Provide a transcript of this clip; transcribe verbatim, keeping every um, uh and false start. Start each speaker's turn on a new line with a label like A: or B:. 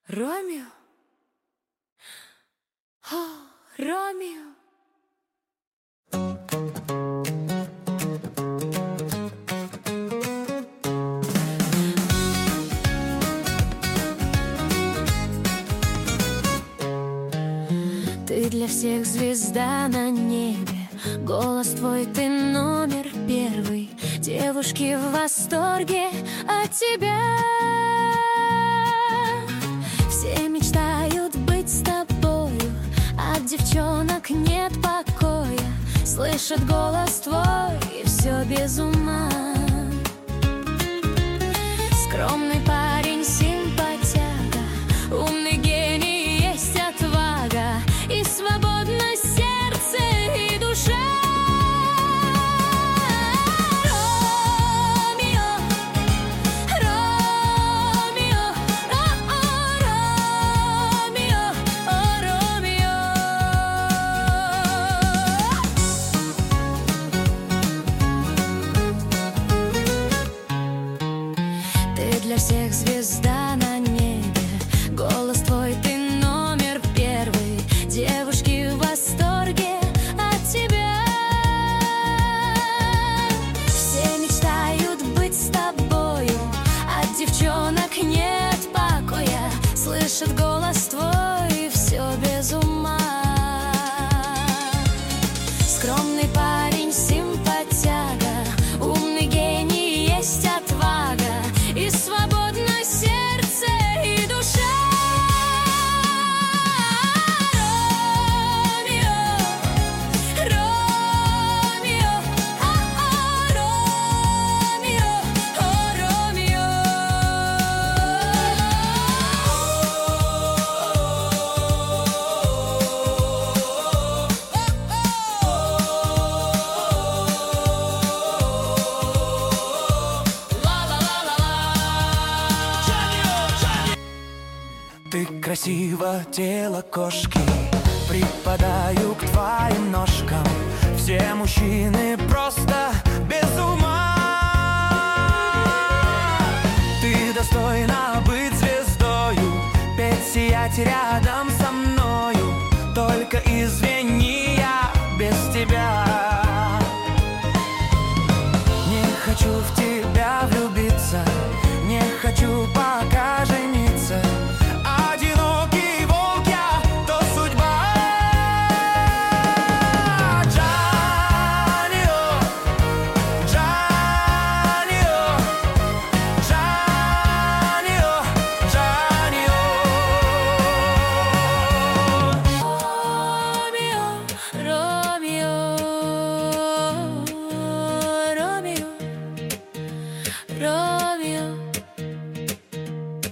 A: Ромео, о, Ромео. Ты для всех звезда на небе, голос твой, ты номер первый. Девушки в восторге от тебя. Все мечтают быть с тобою, от девчонок нет покоя. Слышат голос твой и все без ума. Скромный парень, симпатяга, умный гений, есть отвага и свободность сердце и душа. Ромео, Ромео, о-о, Ромео, о, Ромео. Ты для всех звезда на небе, голос твой, ты номер первый. Девушки в восторге от тебя. Все мечтают быть с тобою, от девчонок нет покоя. Слышат голос твой и все без ума. Скромный парень, симпатяга, умный гений, есть отвага и свободность сердце и душа. Ромео, Ромео, о-о, Ромео, о, Ромео.
B: Ты красиво, тело кошки, припадаю к твоим ножкам. Все мужчины просто без ума. Ты достойна быть звездою, петь, сиять рядом